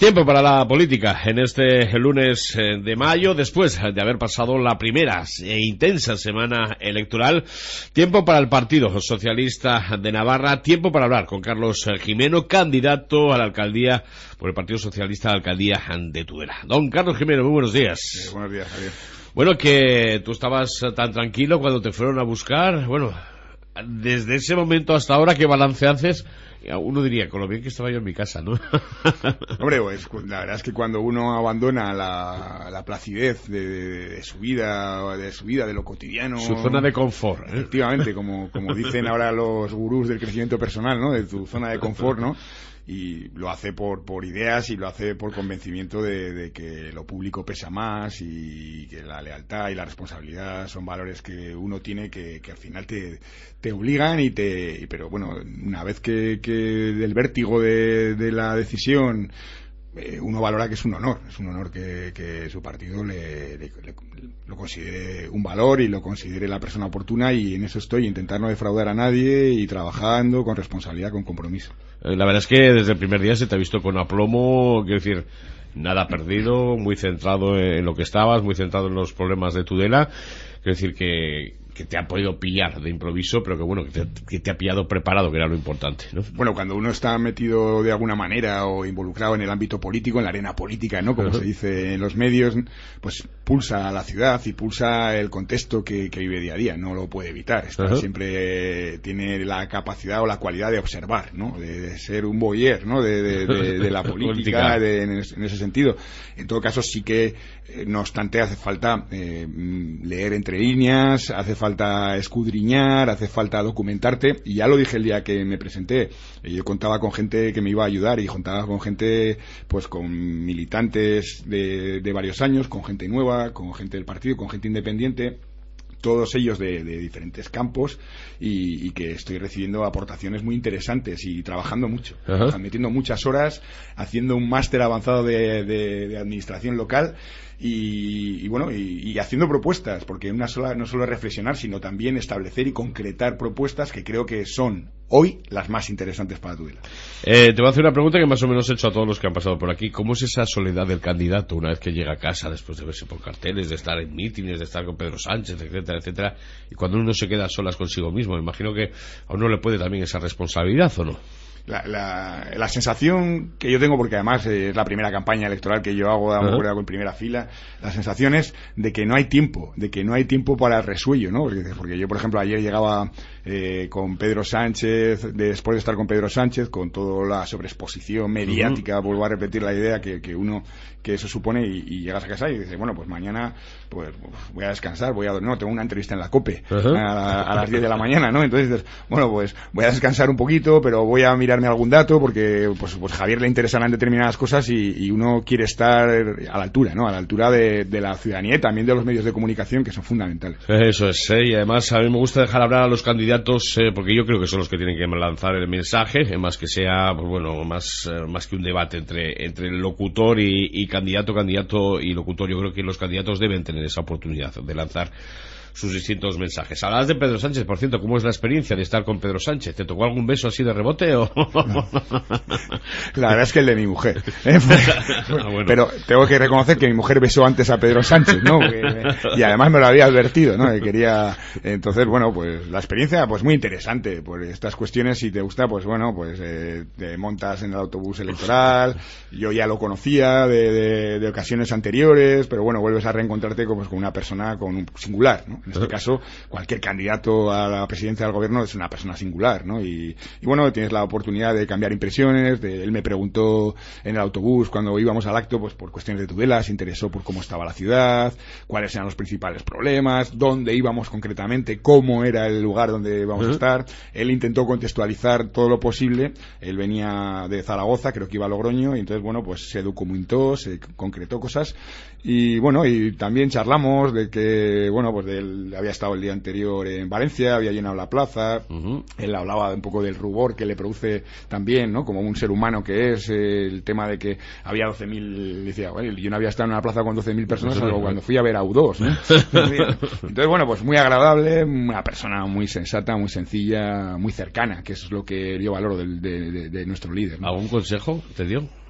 Tiempo para la política en este lunes de mayo, después de haber pasado la primera e intensa semana electoral. Tiempo para el Partido Socialista de Navarra, tiempo para hablar con Carlos Gimeno, candidato a la alcaldía por el Partido Socialista a la alcaldía de Tudela. Don Carlos Gimeno, muy buenos días. Buenos días, Javier. Bueno, que tú estabas tan tranquilo cuando te fueron a buscar. Bueno, desde ese momento hasta ahora, ¿qué balance haces? Uno diría, con lo bien que estaba yo en mi casa, ¿no? Hombre, pues la verdad es que cuando uno abandona la placidez de su vida, de lo cotidiano... Su zona de confort, ¿eh? Efectivamente, como dicen ahora los gurús del crecimiento personal, ¿no? De tu zona de confort, ¿no? Y lo hace por ideas y lo hace por convencimiento de que lo público pesa más y que la lealtad y la responsabilidad son valores que uno tiene que al final te obligan pero bueno, una vez que del vértigo de la decisión uno valora que es un honor que su partido lo considere un valor y lo considere la persona oportuna, y en eso estoy, intentar no defraudar a nadie y trabajando con responsabilidad, con compromiso. La verdad es que desde el primer día se te ha visto con aplomo, quiero decir, nada perdido, muy centrado en lo que estabas, muy centrado en los problemas de Tudela. Quiero decir que te ha podido pillar de improviso, pero que bueno, que te ha pillado preparado, que era lo importante, ¿no? Bueno, cuando uno está metido de alguna manera o involucrado en el ámbito político, en la arena política, ¿no? Como se dice en los medios, pues pulsa la ciudad y pulsa el contexto que vive día a día, no lo puede evitar. Siempre tiene la capacidad o la cualidad de observar, ¿no? De ser un voyeur, ¿no? De la política, en ese sentido. En todo caso, sí que, no obstante, hace falta leer entre líneas, hace falta escudriñar, hace falta documentarte, y ya lo dije el día que me presenté. Yo contaba con gente que me iba a ayudar y contaba con gente, pues con militantes de varios años, con gente nueva, con gente del partido, con gente independiente, todos ellos de diferentes campos, y que estoy recibiendo aportaciones muy interesantes y trabajando mucho, metiendo muchas horas, haciendo un máster avanzado de administración local y bueno, y haciendo propuestas, porque no solo reflexionar, sino también establecer y concretar propuestas que creo que son hoy las más interesantes para Tudela. Te voy a hacer una pregunta que más o menos he hecho a todos los que han pasado por aquí. ¿Cómo es esa soledad del candidato una vez que llega a casa, después de verse por carteles, de estar en mítines, de estar con Pedro Sánchez, etcétera, etcétera, y cuando uno se queda a solas consigo mismo? Me imagino que a uno le puede también esa responsabilidad, ¿o no? La sensación que yo tengo, porque además es la primera campaña electoral que yo hago en primera fila, la sensación es de que no hay tiempo para el resuello, ¿no? Porque yo, por ejemplo, ayer llegaba con Pedro Sánchez, después de estar con Pedro Sánchez, con toda la sobreexposición mediática, vuelvo a repetir la idea que eso supone, y llegas a casa y dices, bueno, pues mañana pues voy a descansar, tengo una entrevista en la COPE a las 10 de la mañana, ¿no? Entonces dices, bueno, pues voy a descansar un poquito, pero voy a mirarme algún dato, porque pues Javier le interesarán determinadas cosas y uno quiere estar a la altura, ¿no? A la altura de la ciudadanía y también de los medios de comunicación, que son fundamentales. Eso es, y además a mí me gusta dejar hablar a los candidatos, porque yo creo que son los que tienen que lanzar el mensaje, más que sea, pues bueno, más que un debate entre el locutor y candidato y locutor. Yo creo que los candidatos deben tener esa oportunidad de lanzar sus distintos mensajes. Hablabas de Pedro Sánchez, por cierto, ¿cómo es la experiencia de estar con Pedro Sánchez? ¿Te tocó algún beso así de rebote o...? No. La verdad es que el de mi mujer. Bueno. Pero tengo que reconocer que mi mujer besó antes a Pedro Sánchez, ¿no? Y además me lo había advertido, ¿no? Que quería... Entonces, bueno, pues la experiencia, pues muy interesante. Por estas cuestiones, si te gusta, pues bueno, pues te montas en el autobús electoral. Yo ya lo conocía de ocasiones anteriores, pero bueno, vuelves a reencontrarte con una persona con un singular, ¿no? En este caso, cualquier candidato a la presidencia del gobierno es una persona singular, ¿no? Y bueno, tienes la oportunidad de cambiar impresiones. Él me preguntó en el autobús cuando íbamos al acto, pues por cuestiones de Tudela, se interesó por cómo estaba la ciudad, cuáles eran los principales problemas, dónde íbamos concretamente, cómo era el lugar donde íbamos a estar. Él intentó contextualizar todo lo posible. Él venía de Zaragoza, creo que iba a Logroño, y entonces, bueno, pues se documentó, se concretó cosas. Y bueno, y también charlamos de que, bueno, pues él había estado el día anterior en Valencia, había llenado la plaza. Él hablaba un poco del rubor que le produce también, ¿no? Como un ser humano que es, el tema de que había 12.000, decía, bueno, yo no había estado en una plaza con 12.000 personas, salvo cuando fui a ver a U2, ¿no? Entonces, bueno, pues muy agradable, una persona muy sensata, muy sencilla, muy cercana, que eso es lo que yo valoro de nuestro líder, ¿no? ¿Algún consejo te dio?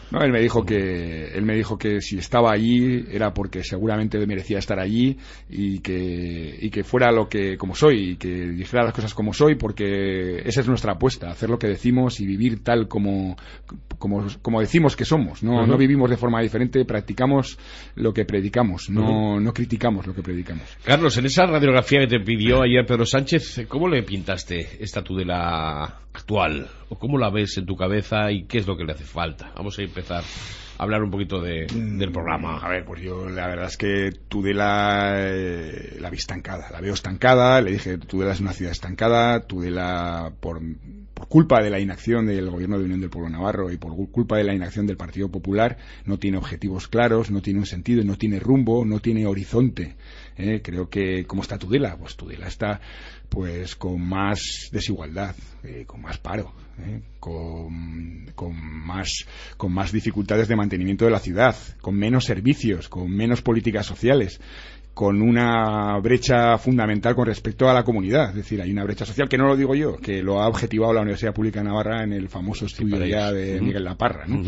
No, él me dijo que si estaba allí era porque seguramente merecía estar allí y que fuera como soy y que dijera las cosas como soy, porque esa es nuestra apuesta, hacer lo que decimos y vivir tal como decimos que somos. No vivimos de forma diferente, practicamos lo que predicamos, no criticamos lo que predicamos. Carlos, en esa radiografía que te pidió ayer Pedro Sánchez, ¿cómo le pintaste esta Tudela actual? ¿O cómo la ves en tu cabeza y qué es lo que le hace falta? Vamos a empezar a hablar un poquito del programa. A ver, pues yo la verdad es que Tudela la veo estancada, le dije Tudela es una ciudad estancada, Tudela por culpa de la inacción del Gobierno de Unión del Pueblo Navarro y por culpa de la inacción del Partido Popular no tiene objetivos claros, no tiene un sentido, no tiene rumbo, no tiene horizonte. Creo que ¿cómo está Tudela? Pues Tudela está pues con más desigualdad, con más paro, con más dificultades de mantenimiento de la ciudad, con menos servicios, con menos políticas sociales, con una brecha fundamental con respecto a la comunidad. Es decir, hay una brecha social que no lo digo yo, que lo ha objetivado la Universidad Pública de Navarra en el famoso estudio ya de Miguel Laparra, ¿no?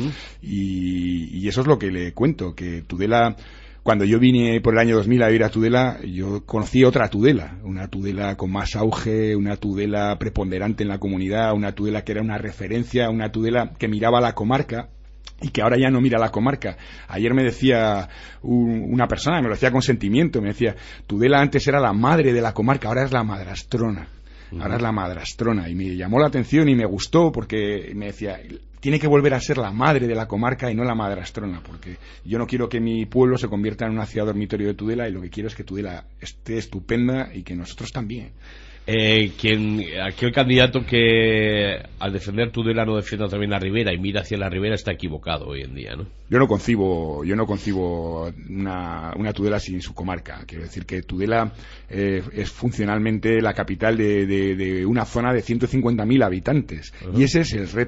Y eso es lo que le cuento, que Tudela, cuando yo vine por el año 2000 a vivir a Tudela, yo conocí otra Tudela, una Tudela con más auge, una Tudela preponderante en la comunidad, una Tudela que era una referencia, una Tudela que miraba a la comarca y que ahora ya no mira a la comarca. Ayer me decía una persona, me lo decía con sentimiento, me decía, Tudela antes era la madre de la comarca, ahora es la madrastrona. Ahora es la madrastrona. Y me llamó la atención y me gustó porque me decía, tiene que volver a ser la madre de la comarca y no la madrastrona, porque yo no quiero que mi pueblo se convierta en una ciudad dormitorio de Tudela, y lo que quiero es que Tudela esté estupenda y que nosotros también. Aquel candidato que al defender Tudela no defienda también la Ribera y mira hacia la Ribera está equivocado hoy en día, ¿no? Yo no concibo una Tudela sin su comarca. Quiero decir que Tudela es funcionalmente la capital de una zona de 150.000 habitantes. Y ese es el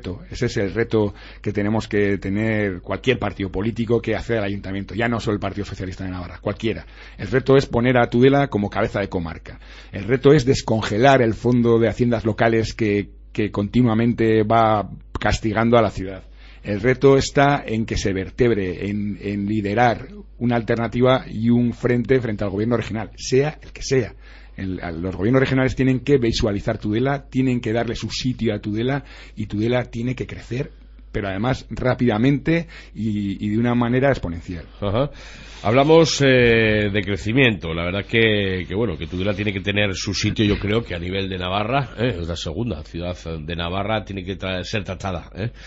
reto que tenemos que tener cualquier partido político que acceda al ayuntamiento, ya no solo el Partido Socialista de Navarra, cualquiera. El reto es poner a Tudela como cabeza de comarca. El reto es descongelar el fondo de haciendas locales que continuamente va castigando a la ciudad. El reto está en que se vertebre, en liderar una alternativa y un frente al gobierno regional, sea el que sea. Los gobiernos regionales tienen que visualizar Tudela, tienen que darle su sitio a Tudela, y Tudela tiene que crecer, pero además rápidamente y de una manera exponencial. Ajá. Hablamos de crecimiento. La verdad que Tudela tiene que tener su sitio. Yo creo que a nivel de Navarra, es la segunda ciudad de Navarra, tiene que ser tratada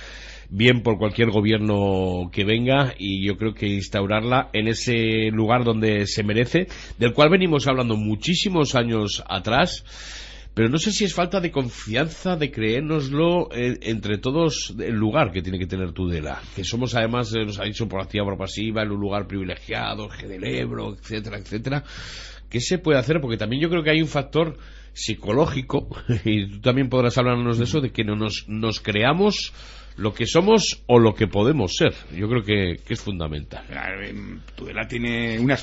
bien por cualquier gobierno que venga, y yo creo que instaurarla en ese lugar donde se merece, del cual venimos hablando muchísimos años atrás. Pero no sé si es falta de confianza, de creérnoslo entre todos, el lugar que tiene que tener Tudela. Que somos, además, nos ha dicho por activa o por pasiva, en un lugar privilegiado, G del Ebro, etcétera, etcétera. ¿Qué se puede hacer? Porque también yo creo que hay un factor psicológico, y tú también podrás hablarnos de eso, de que no nos creamos lo que somos o lo que podemos ser. Yo creo que es fundamental. Tudela tiene unas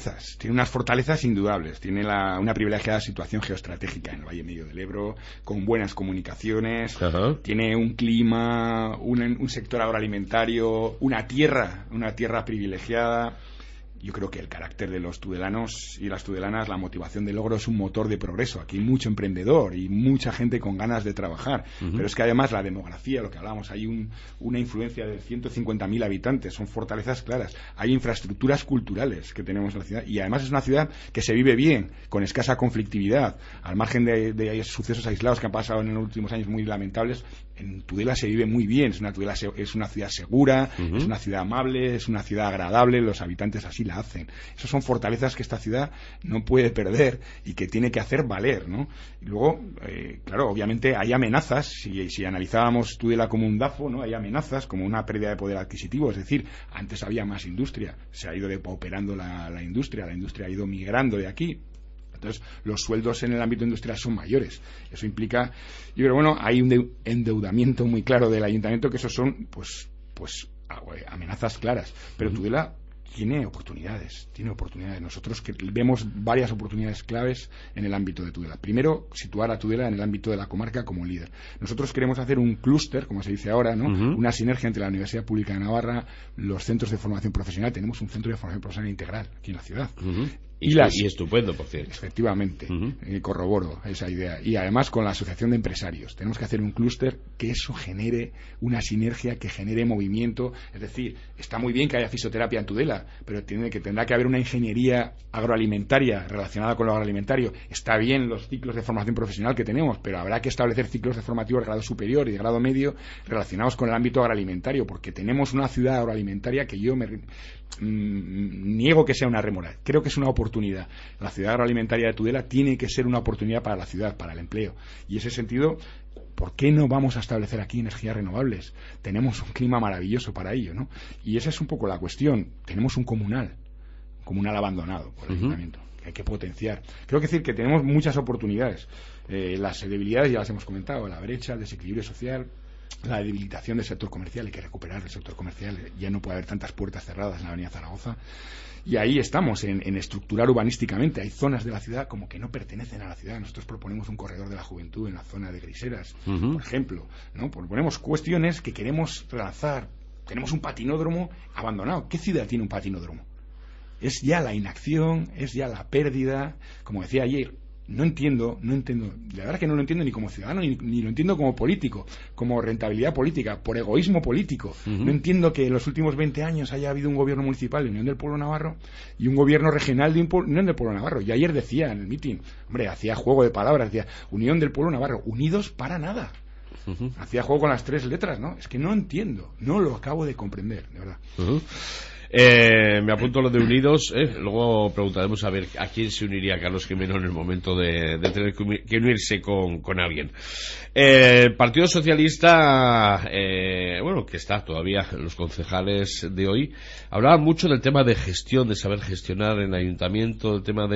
fortalezas indudables. Tiene una privilegiada situación geoestratégica en el Valle Medio del Ebro, con buenas comunicaciones. Ajá. Tiene un clima, un sector agroalimentario, una tierra privilegiada. Yo creo que el carácter de los tudelanos y las tudelanas, la motivación de logro, es un motor de progreso. Aquí hay mucho emprendedor y mucha gente con ganas de trabajar. Pero es que además la demografía, lo que hablábamos, hay una influencia de 150.000 habitantes, son fortalezas claras. Hay infraestructuras culturales que tenemos en la ciudad, y además es una ciudad que se vive bien, con escasa conflictividad, al margen de sucesos aislados que han pasado en los últimos años muy lamentables. En Tudela se vive muy bien, es una ciudad segura, es una ciudad amable, es una ciudad agradable, los habitantes así la hacen. Esas son fortalezas que esta ciudad no puede perder y que tiene que hacer valer, ¿no? Y luego, claro, obviamente hay amenazas. Si analizábamos Tudela como un DAFO, ¿no? Hay amenazas como una pérdida de poder adquisitivo. Es decir, antes había más industria, se ha ido depauperando la industria ha ido migrando de aquí. Entonces, los sueldos en el ámbito industrial son mayores. Eso implica, yo creo, bueno, hay un endeudamiento muy claro del ayuntamiento, que esos son, pues amenazas claras. Pero Tudela tiene oportunidades. Nosotros vemos varias oportunidades claves en el ámbito de Tudela. Primero, situar a Tudela en el ámbito de la comarca como líder. Nosotros queremos hacer un clúster, como se dice ahora, ¿no? Una sinergia entre la Universidad Pública de Navarra, los centros de formación profesional. Tenemos un centro de formación profesional integral aquí en la ciudad. Y estupendo, por cierto. Efectivamente, corroboro esa idea. Y además con la Asociación de Empresarios. Tenemos que hacer un clúster que eso genere una sinergia, que genere movimiento. Es decir, está muy bien que haya fisioterapia en Tudela, pero tendrá que haber una ingeniería agroalimentaria relacionada con lo agroalimentario. Está bien los ciclos de formación profesional que tenemos, pero habrá que establecer ciclos de formativos de grado superior y de grado medio relacionados con el ámbito agroalimentario, porque tenemos una ciudad agroalimentaria que yo niego que sea una rémora. Creo que es una oportunidad. La ciudad agroalimentaria de Tudela tiene que ser una oportunidad para la ciudad, para el empleo. Y en ese sentido, ¿por qué no vamos a establecer aquí energías renovables? Tenemos un clima maravilloso para ello, ¿no? Y esa es un poco la cuestión. Tenemos un comunal abandonado por el ayuntamiento, que hay que potenciar. Creo que decir que tenemos muchas oportunidades. Las debilidades ya las hemos comentado, la brecha, el desequilibrio social, la debilitación del sector comercial. Hay que recuperar el sector comercial. Ya no puede haber tantas puertas cerradas en la avenida Zaragoza. Y ahí estamos, en estructurar urbanísticamente. Hay zonas de la ciudad como que no pertenecen a la ciudad. Nosotros proponemos un corredor de la juventud en la zona de Griseras, por ejemplo, ¿no? Proponemos cuestiones que queremos relanzar. Tenemos un patinódromo abandonado. ¿Qué ciudad tiene un patinódromo? Es ya la inacción, es ya la pérdida. Como decía ayer, no entiendo, la verdad que no lo entiendo ni como ciudadano, ni lo entiendo como político, como rentabilidad política, por egoísmo político. No entiendo que en los últimos 20 años haya habido un gobierno municipal de Unión del Pueblo Navarro y un gobierno regional de Unión del Pueblo Navarro. Y ayer decía en el mitin, hombre, hacía juego de palabras, decía Unión del Pueblo Navarro, unidos para nada. Hacía juego con las 3 letras, ¿no? Es que no entiendo, no lo acabo de comprender, de verdad. Me apunto lo de unidos, luego preguntaremos a ver a quién se uniría Carlos Gimeno en el momento de tener que unirse con alguien. El Partido Socialista, que está todavía, los concejales de hoy hablaban mucho del tema de gestión, de saber gestionar en el ayuntamiento, el tema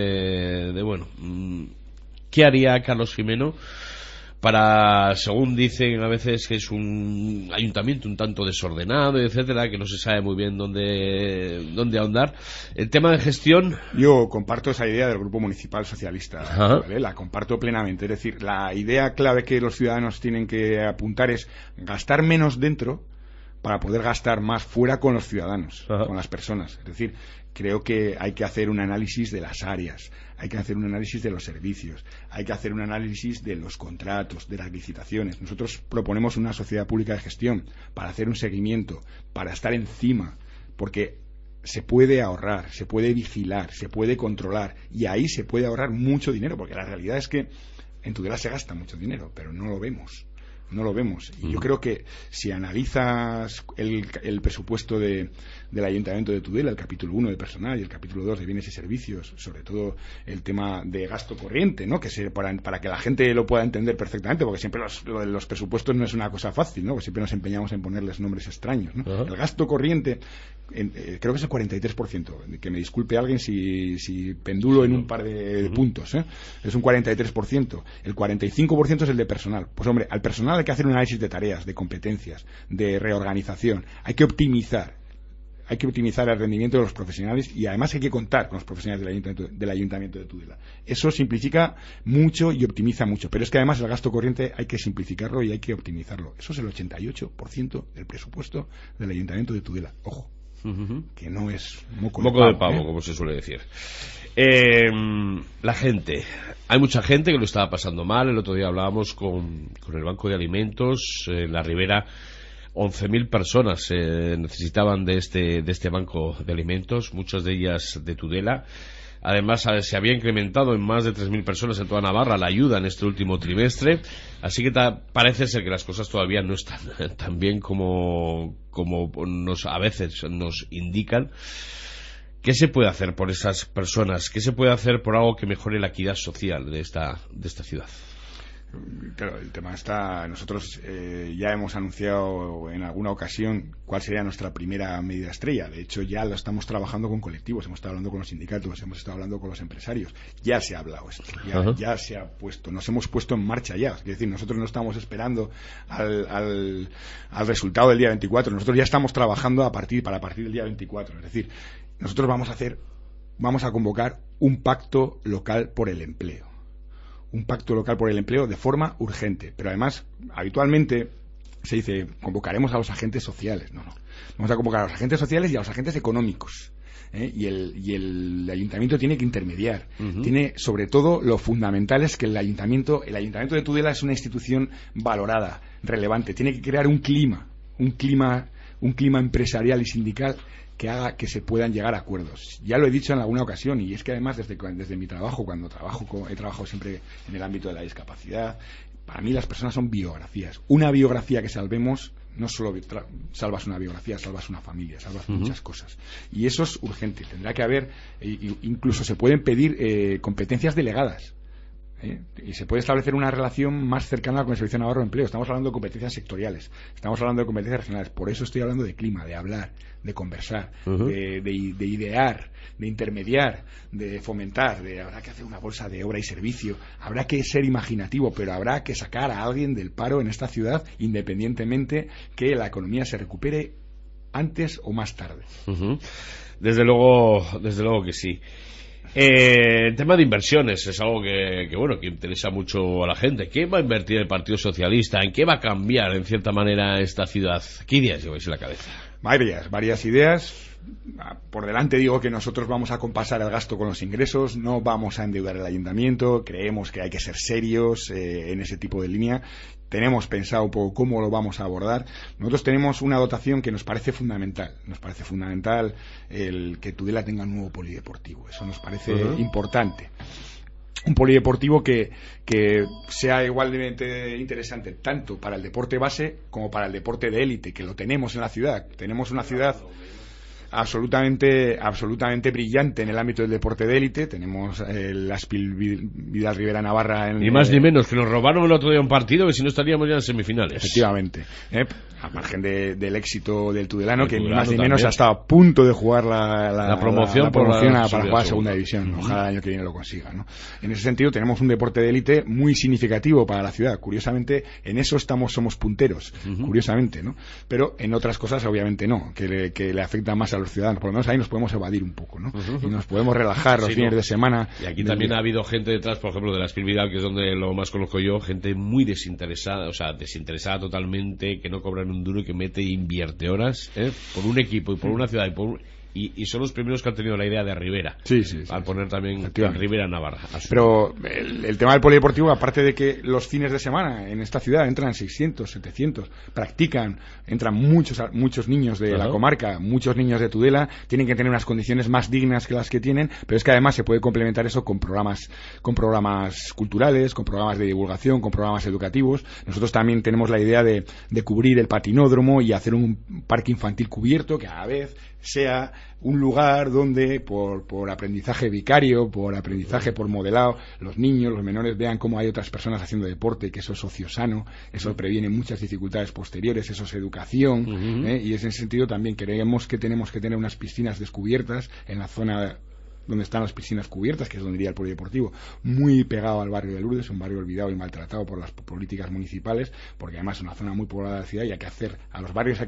¿qué haría Carlos Gimeno para, según dicen a veces, que es un ayuntamiento un tanto desordenado, etcétera, que no se sabe muy bien dónde ahondar? El tema de gestión. Yo comparto esa idea del Grupo Municipal Socialista, ¿vale? La comparto plenamente. Es decir, la idea clave que los ciudadanos tienen que apuntar es gastar menos dentro para poder gastar más fuera con los ciudadanos, con las personas. Es decir, creo que hay que hacer un análisis de las áreas, hay que hacer un análisis de los servicios, hay que hacer un análisis de los contratos, de las licitaciones. Nosotros proponemos una sociedad pública de gestión para hacer un seguimiento, para estar encima, porque se puede ahorrar, se puede vigilar, se puede controlar, y ahí se puede ahorrar mucho dinero, porque la realidad es que en Tudela se gasta mucho dinero, pero no lo vemos. Y yo creo que si analizas el presupuesto del Ayuntamiento de Tudela, el capítulo 1 de personal y el capítulo 2 de bienes y servicios, sobre todo el tema de gasto corriente, ¿no? Para que la gente lo pueda entender perfectamente, porque siempre los presupuestos no es una cosa fácil, ¿no? Porque siempre nos empeñamos en ponerles nombres extraños, ¿no? El gasto corriente, creo que es el 43%, que me disculpe alguien si pendulo en un par de puntos, es un 43%. El 45% es el de personal. Pues hombre, al personal hay que hacer un análisis de tareas, de competencias, de reorganización. Hay que optimizar el rendimiento de los profesionales, y además hay que contar con los profesionales del Ayuntamiento de Tudela. Eso simplifica mucho y optimiza mucho, pero es que además el gasto corriente hay que simplificarlo y hay que optimizarlo. Eso es el 88% del presupuesto del Ayuntamiento de Tudela. Ojo, que no es moco de pavo, como se suele decir. La gente, hay mucha gente que lo estaba pasando mal. El otro día hablábamos con el Banco de Alimentos en la Ribera. 11.000 personas necesitaban de este banco de alimentos, muchas de ellas de Tudela. Además, se había incrementado en más de 3.000 personas en toda Navarra la ayuda en este último trimestre. Así que parece ser que las cosas todavía no están tan bien como a veces nos indican. ¿Qué se puede hacer por esas personas? ¿Qué se puede hacer por algo que mejore la equidad social de esta ciudad? Claro, el tema está. Nosotros ya hemos anunciado en alguna ocasión cuál sería nuestra primera medida estrella. De hecho, ya lo estamos trabajando con colectivos, hemos estado hablando con los sindicatos, hemos estado hablando con los empresarios. Ya se ha hablado esto, ya se ha puesto, nos hemos puesto en marcha ya. Es decir, nosotros no estamos esperando al resultado del día 24, nosotros ya estamos trabajando para partir del día 24. Es decir, nosotros vamos a convocar un pacto local por el empleo. Un pacto local por el empleo de forma urgente. Pero además, habitualmente se dice, convocaremos a los agentes sociales. No. Vamos a convocar a los agentes sociales y a los agentes económicos. Y el ayuntamiento tiene que intermediar. Tiene, sobre todo, lo fundamental es que el ayuntamiento de Tudela es una institución valorada, relevante. Tiene que crear un clima empresarial y sindical que haga que se puedan llegar a acuerdos. Ya lo he dicho en alguna ocasión, y es que además desde mi trabajo, he trabajado siempre en el ámbito de la discapacidad, para mí las personas son biografías. Una biografía que salvemos, no solo salvas una biografía, salvas una familia, salvas muchas cosas. Y eso es urgente. Tendrá que haber, incluso se pueden pedir competencias delegadas. Y se puede establecer una relación más cercana con el Servicio Navarro de Empleo. Estamos hablando de competencias sectoriales, estamos hablando de competencias regionales. Por eso estoy hablando de clima, de hablar, de conversar, de idear, de intermediar, de fomentar. Habrá que hacer una bolsa de obra y servicio, habrá que ser imaginativo, pero habrá que sacar a alguien del paro en esta ciudad, independientemente que la economía se recupere antes o más tarde. Desde luego que sí. El tema de inversiones es algo que interesa mucho a la gente. ¿Qué va a invertir el Partido Socialista? ¿En qué va a cambiar, en cierta manera, esta ciudad? ¿Qué ideas lleváis en la cabeza? Varias ideas. Por delante digo que nosotros vamos a compasar el gasto con los ingresos, no vamos a endeudar el ayuntamiento, creemos que hay que ser serios en ese tipo de línea. Tenemos pensado un poco cómo lo vamos a abordar. Nosotros tenemos una dotación que nos parece fundamental. Nos parece fundamental el que Tudela tenga un nuevo polideportivo. Eso nos parece importante. Un polideportivo que sea igualmente interesante tanto para el deporte base como para el deporte de élite, que lo tenemos en la ciudad. Tenemos una ciudad absolutamente brillante en el ámbito del deporte de élite. Tenemos la Aspil Vidal Rivera Navarra ni más ni menos, que nos robaron el otro día un partido que si no estaríamos ya en semifinales. Efectivamente, a margen del éxito del tudelano, que ni más ni menos ha estado a punto de jugar la promoción para jugar a segunda división. Ojalá el año que viene lo consiga, ¿no? En ese sentido tenemos un deporte de élite muy significativo para la ciudad. Curiosamente, en eso somos punteros, curiosamente, ¿no? Pero en otras cosas obviamente no, que le afectan más a los ciudadanos. Por lo menos ahí nos podemos evadir un poco, ¿no? Y nos podemos relajar los fines de semana. Y aquí también ha habido gente detrás, por ejemplo, de la Aspil Vidal, que es donde lo más conozco yo, gente muy desinteresada, desinteresada totalmente, que no cobran un duro y que mete e invierte horas por un equipo y por una ciudad y son los primeros que han tenido la idea de Rivera. Sí. Al poner también Rivera Navarra. Pero el tema del polideportivo, aparte de que los fines de semana en esta ciudad entran 600, 700, entran muchos niños de la comarca, muchos niños de Tudela, tienen que tener unas condiciones más dignas que las que tienen, pero es que además se puede complementar eso con programas culturales, con programas de divulgación, con programas educativos. Nosotros también tenemos la idea de cubrir el patinódromo y hacer un parque infantil cubierto que a la vez sea un lugar donde por aprendizaje vicario, por aprendizaje por modelado, los niños, los menores vean cómo hay otras personas haciendo deporte, que eso es ocio sano, eso previene muchas dificultades posteriores, eso es educación, y en ese sentido también creemos que tenemos que tener unas piscinas descubiertas en la zona donde están las piscinas cubiertas, que es donde iría el polideportivo, muy pegado al barrio de Lourdes, un barrio olvidado y maltratado por las políticas municipales, porque además es una zona muy poblada de la ciudad y hay que hacer a los barrios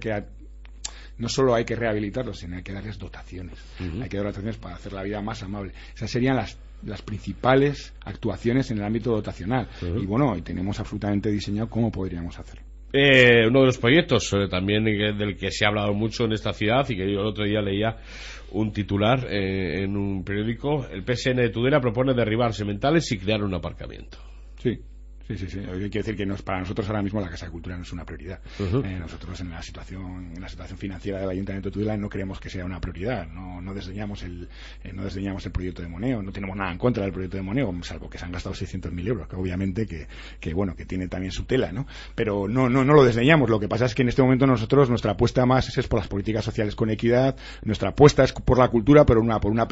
no solo hay que rehabilitarlos, sino hay que darles dotaciones. Hay que dar dotaciones para hacer la vida más amable. Esas serían las principales actuaciones en el ámbito dotacional. Y tenemos absolutamente diseñado cómo podríamos hacerlo. Uno de los proyectos también del que se ha hablado mucho en esta ciudad, y que yo el otro día leía un titular en un periódico: el PSN de Tudela propone derribar sementales y crear un aparcamiento. Sí. Quiero decir que para nosotros ahora mismo la Casa de Cultura no es una prioridad. Nosotros en la situación financiera del Ayuntamiento de Tudela no creemos que sea una prioridad. No desdeñamos el proyecto de Moneo, no tenemos nada en contra del proyecto de Moneo, salvo que se han gastado 600.000 euros, que obviamente que tiene también su tela, ¿no? Pero no lo desdeñamos. Lo que pasa es que en este momento nuestra apuesta más es por las políticas sociales con equidad, nuestra apuesta es por la cultura, pero por una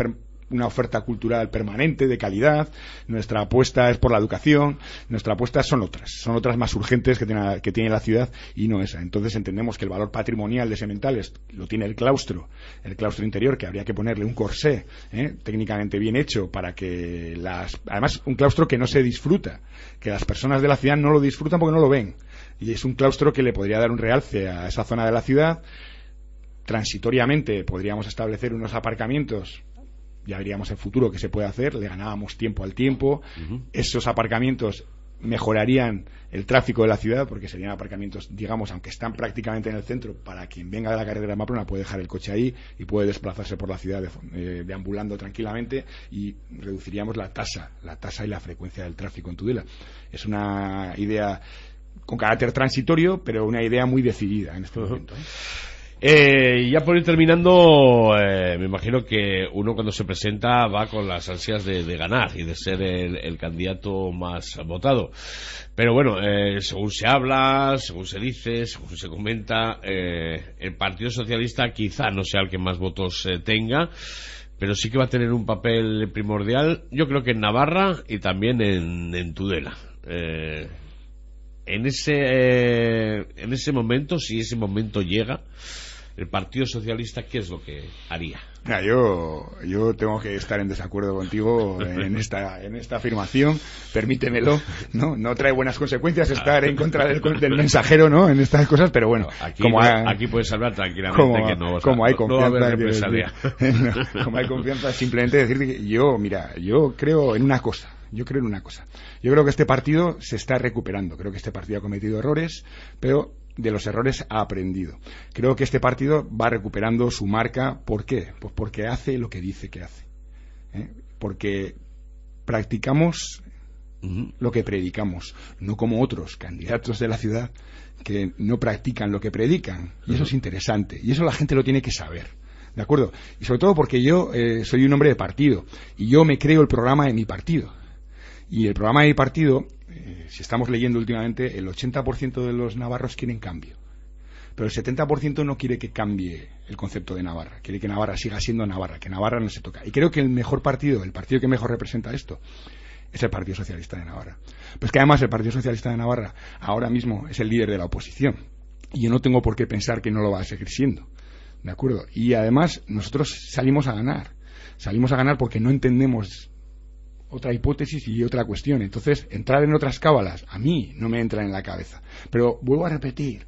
una oferta cultural permanente, de calidad, nuestra apuesta es por la educación, nuestra apuesta son otras más urgentes que tiene la ciudad y no esa. Entonces entendemos que el valor patrimonial de Sementales lo tiene el claustro interior, que habría que ponerle un corsé técnicamente bien hecho para que además un claustro que no se disfruta, que las personas de la ciudad no lo disfrutan porque no lo ven, y es un claustro que le podría dar un realce a esa zona de la ciudad. Transitoriamente podríamos establecer unos aparcamientos, ya veríamos el futuro que se puede hacer, le ganábamos tiempo al tiempo. Esos aparcamientos mejorarían el tráfico de la ciudad, porque serían aparcamientos, digamos, aunque están prácticamente en el centro, para quien venga de la carretera de Pamplona puede dejar el coche ahí y puede desplazarse por la ciudad deambulando tranquilamente, y reduciríamos la tasa y la frecuencia del tráfico en Tudela. Es una idea con carácter transitorio, pero una idea muy decidida en este momento. Ya por ir terminando, me imagino que uno cuando se presenta va con las ansias de ganar y de ser el candidato más votado. Pero bueno, según se habla, según se dice, según se comenta, el Partido Socialista quizá no sea el que más votos tenga, pero sí que va a tener un papel primordial, yo creo que en Navarra y también en Tudela. En ese momento, si ese momento llega, el Partido Socialista, ¿qué es lo que haría? Mira, yo tengo que estar en desacuerdo contigo en esta afirmación, permítemelo, no trae buenas consecuencias estar en contra del mensajero, ¿no?, en estas cosas, pero bueno, aquí puedes hablar tranquilamente, que no va a haber represalia. Como hay confianza, simplemente decirte que yo creo en una cosa. Yo creo que este partido se está recuperando. Creo que este partido ha cometido errores, pero de los errores ha aprendido. Creo que este partido va recuperando su marca. ¿Por qué? Pues porque hace lo que dice que hace. Porque practicamos lo que predicamos, no como otros candidatos de la ciudad que no practican lo que predican. Y eso es interesante. Y eso la gente lo tiene que saber. ¿De acuerdo? Y sobre todo porque yo soy un hombre de partido y yo me creo el programa de mi partido. Y el programa de mi partido, si estamos leyendo últimamente, el 80% de los navarros quieren cambio. Pero el 70% no quiere que cambie el concepto de Navarra. Quiere que Navarra siga siendo Navarra, que Navarra no se toca. Y creo que el mejor partido, el partido que mejor representa esto, es el Partido Socialista de Navarra. Pues que además el Partido Socialista de Navarra ahora mismo es el líder de la oposición. Y yo no tengo por qué pensar que no lo va a seguir siendo. ¿De acuerdo? Y además nosotros salimos a ganar. Salimos a ganar porque no entendemos otra hipótesis y otra cuestión. Entonces, entrar en otras cábalas a mí no me entra en la cabeza. Pero lo vuelvo a repetir.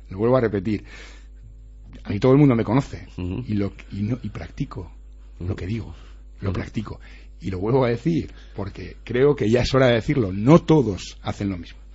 A mí todo el mundo me conoce y practico lo que digo, lo practico. Y lo vuelvo a decir porque creo que ya es hora de decirlo. No todos hacen lo mismo.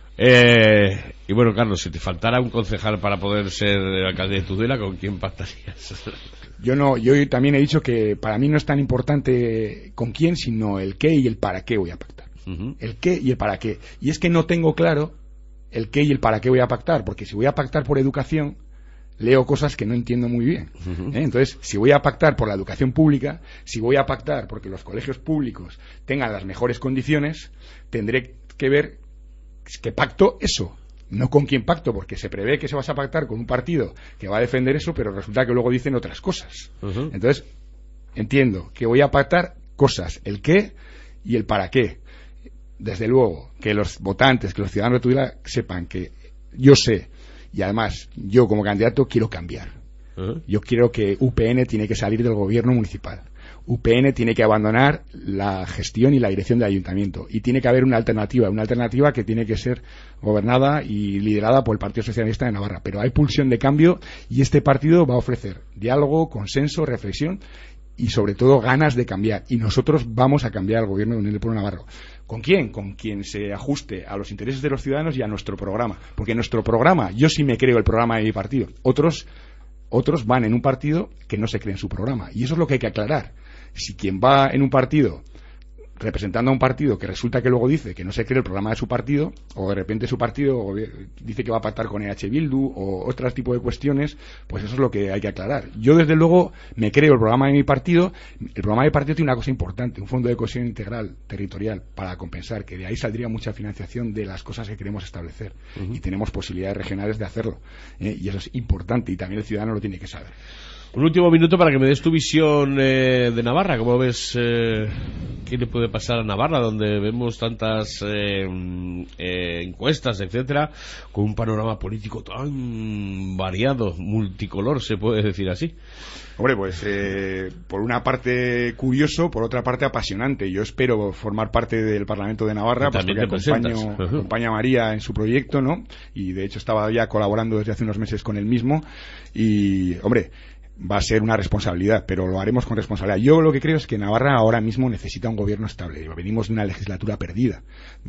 Y bueno, Carlos, si te faltara un concejal para poder ser alcalde de Tudela, ¿con quién pactarías? Yo también he dicho que para mí no es tan importante con quién, sino el qué y el para qué voy a pactar. El qué y el para qué. Y es que no tengo claro el qué y el para qué voy a pactar, porque si voy a pactar por educación, leo cosas que no entiendo muy bien. Entonces, si voy a pactar por la educación pública, si voy a pactar porque los colegios públicos tengan las mejores condiciones, tendré que ver que pacto eso. No con quién pacto, porque se prevé que se vas a pactar con un partido que va a defender eso, pero resulta que luego dicen otras cosas. Entonces, entiendo que voy a pactar cosas, el qué y el para qué. Desde luego, que los votantes, que los ciudadanos de Tudela sepan que yo sé, y además yo como candidato quiero cambiar. Yo quiero que UPN tiene que salir del gobierno municipal. UPN tiene que abandonar la gestión y la dirección del ayuntamiento y tiene que haber una alternativa que tiene que ser gobernada y liderada por el Partido Socialista de Navarra. Pero hay pulsión de cambio y este partido va a ofrecer diálogo, consenso, reflexión y sobre todo ganas de cambiar. Y nosotros vamos a cambiar el gobierno de Unión del Pueblo Navarro. ¿Con quién? Con quien se ajuste a los intereses de los ciudadanos y a nuestro programa. Porque nuestro programa, yo sí me creo el programa de mi partido. Otros van en un partido que no se cree en su programa. Y eso es lo que hay que aclarar. Si quien va en un partido representando a un partido que resulta que luego dice que no se cree el programa de su partido, o de repente su partido dice que va a pactar con EH Bildu o otro tipo de cuestiones, pues eso es lo que hay que aclarar. Yo desde luego me creo el programa de mi partido. El programa de mi partido tiene una cosa importante, un fondo de cohesión integral territorial para compensar, que de ahí saldría mucha financiación de las cosas que queremos establecer y tenemos posibilidades regionales de hacerlo, y eso es importante y también el ciudadano lo tiene que saber. Un último minuto para que me des tu visión de Navarra. ¿Cómo ves qué le puede pasar a Navarra, donde vemos tantas encuestas, etcétera, con un panorama político tan variado, multicolor, se puede decir así? Hombre, pues por una parte curioso, por otra parte apasionante. Yo espero formar parte del Parlamento de Navarra, porque acompaña a María en su proyecto, ¿no? Y de hecho estaba ya colaborando desde hace unos meses con él mismo. Y, hombre, va a ser una responsabilidad, pero lo haremos con responsabilidad. Yo lo que creo es que Navarra ahora mismo necesita un gobierno estable. Venimos de una legislatura perdida.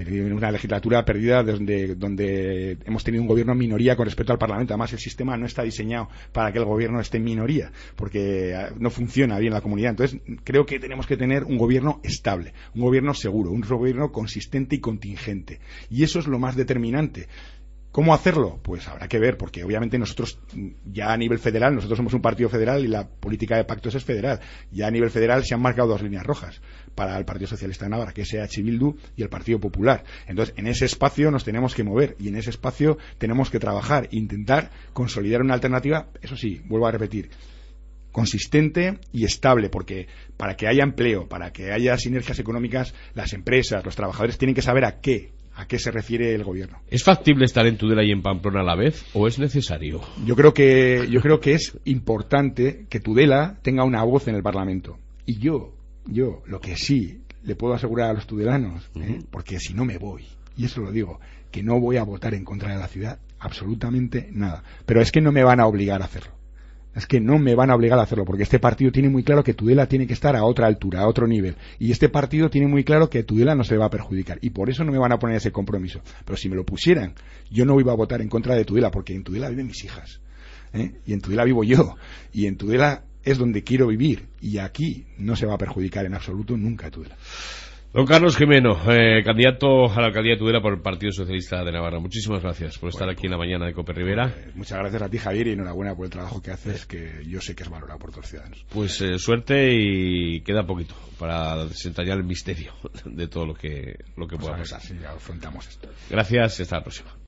Donde hemos tenido un gobierno en minoría con respecto al Parlamento. Además, el sistema no está diseñado para que el gobierno esté en minoría, porque no funciona bien la comunidad. Entonces, creo que tenemos que tener un gobierno estable, un gobierno seguro, un gobierno consistente y contingente. Y eso es lo más determinante. ¿Cómo hacerlo? Pues habrá que ver, porque obviamente nosotros, ya a nivel federal, nosotros somos un partido federal y la política de pactos es federal. Ya a nivel federal se han marcado 2 líneas rojas para el Partido Socialista de Navarra, que es EH Bildu y el Partido Popular. Entonces, en ese espacio nos tenemos que mover y en ese espacio tenemos que trabajar, intentar consolidar una alternativa, eso sí, vuelvo a repetir, consistente y estable, porque para que haya empleo, para que haya sinergias económicas, las empresas, los trabajadores tienen que saber a qué se refiere el gobierno. ¿Es factible estar en Tudela y en Pamplona a la vez o es necesario? Yo creo que es importante que Tudela tenga una voz en el Parlamento. Y yo lo que sí le puedo asegurar a los tudelanos, porque si no me voy, y eso lo digo, que no voy a votar en contra de la ciudad absolutamente nada. Pero es que no me van a obligar a hacerlo. Porque este partido tiene muy claro que Tudela tiene que estar a otra altura, a otro nivel. Y este partido tiene muy claro que Tudela no se va a perjudicar. Y por eso no me van a poner ese compromiso. Pero si me lo pusieran, yo no iba a votar en contra de Tudela, porque en Tudela viven mis hijas. Y en Tudela vivo yo. Y en Tudela es donde quiero vivir. Y aquí no se va a perjudicar en absoluto nunca Tudela. Don Carlos Gimeno, candidato a la alcaldía de Tudela por el Partido Socialista de Navarra. Muchísimas gracias por estar aquí en la mañana de COPE Rivera. Muchas gracias a ti, Javier, y enhorabuena por el trabajo que haces, que yo sé que es valorado por todos los ciudadanos. Pues suerte, y queda poquito para desentrañar el misterio de todo lo que pueda pasar. Sí, ya afrontamos esto. Gracias, hasta la próxima.